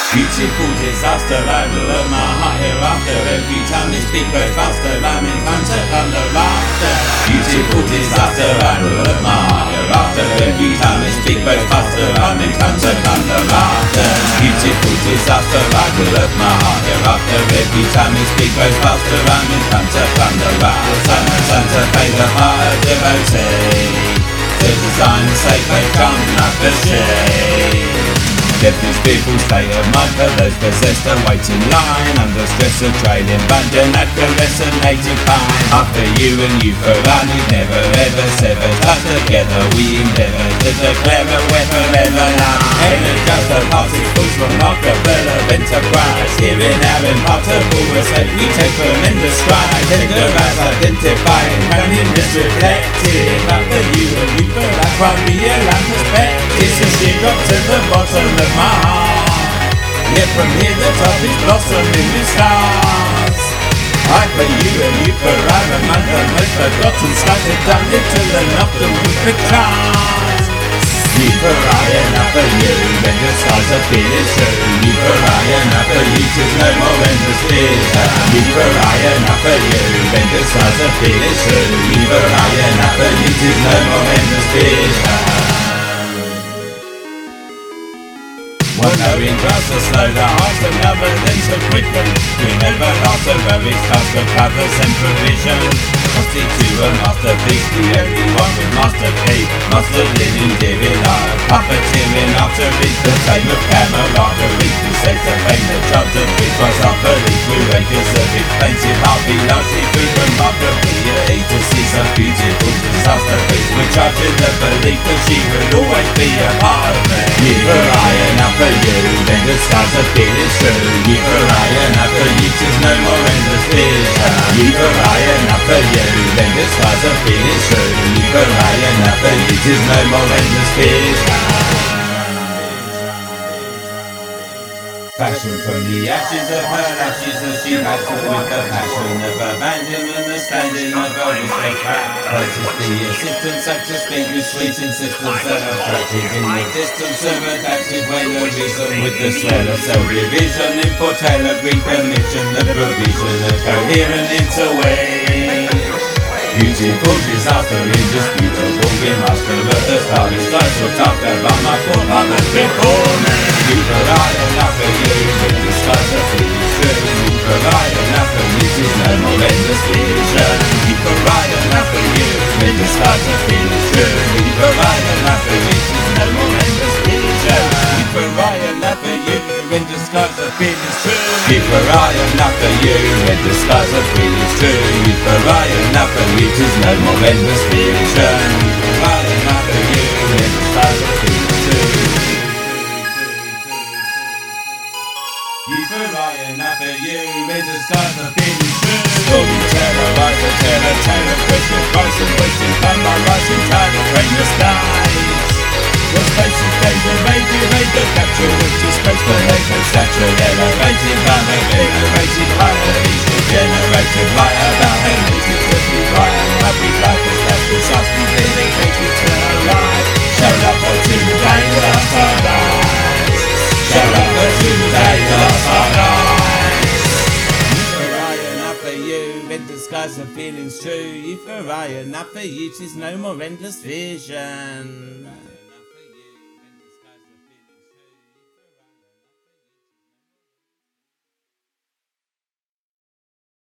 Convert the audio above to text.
Beautiful disaster, I will learn my heart hereafter. Every time they speak very faster, I'm in contact under laughter. Beautiful disaster, I will learn my heart hereafter. Every time they speak very faster, I'm in contact under laughter. Beautiful disaster, I will learn my heart hereafter. Every time they speak very faster, I'm in contact under laughter. Santa Fe, the heart devotee, to design a safe way come not the shade. Deafness, fearful state of mind for those possessed to wait in line under stress of trailing abandon that caress and native pine. After you and you for running, never ever sever. Touch together we endeavour to declare a we're forever now. Energize the particles from Rockefeller enterprise. Hearing our impartible respect, we take tremendous strides. Tender as identifying, counting this reflected. After you and you for that one real and respect. It's a sheer drop to the bottom of my heart. Yet from here the top is blossoming with stars. I for you and you for I remind the most forgotten skies have done little enough to move the cars. You for I and I for you, when the stars are feeling true. You for I and I for you, 'tis no more endless vision. You for I and I for you, when the stars are feeling true. You for I and I for you, 'tis no more endless vision. One knowing drives so slow, the hearts of never then so quickly. We never lost a very task of covers and provision. Trusted to a masterpiece, the only one with master key. Master living, dear life, puppeteering after it. The time of camaraderie, who saves the pain, the charge of it was our belief. We radius of expensive, I'll be largely free from mockery. To see some beautiful disaster face. We're charging the belief that she will always be a part of me. You for I and I for you, then the stars are feeling true. You for I and I for you, 'tis no more endless vision. You for I and I for you, then the stars are feeling true. You for I and I for you, 'tis no more endless vision. Passion from the ashes of her ashes as she has it with the passion of abandonment, the standing of her respect. Places the assistance, such a speak with sweet insistence that are attracted in the distance of adaptive way no reason with the swell of self-revision, in foretell of recognition, the provision of coherent interway. Beautiful disaster, indisputable, we master of the starry skies. We'll talk about my forefathers before me. You for I and I for you, when the skies are feeling true. You for I and I for you, 'tis no more endless vision. You for I and I for you, when the skies are feeling true. You for I and I for you, 'tis no more endless vision. You for I and I for you, when the skies are feeling true. You for I and I for you, when the skies are feeling true. You for I and I for you, 'tis no more endless vision. You for I and I for you, when the skies are feeling true. You for I and I for you, when the skies are feeling true. Storyteller, rise a teller, tale of Christian Christ and wasting time by rising tide of rain the skies. Your space is danger, maybe made the capture which is space for naked stature. Elevated by the generated higher, each regenerated light about animated to be right. And happy life is left precisely dedicated to her life. Show love her today, lost our lives. Show love her today, lost our lives. You for I and I for you, when the skies are feeling true. You for I and I for you, 'tis no more endless vision.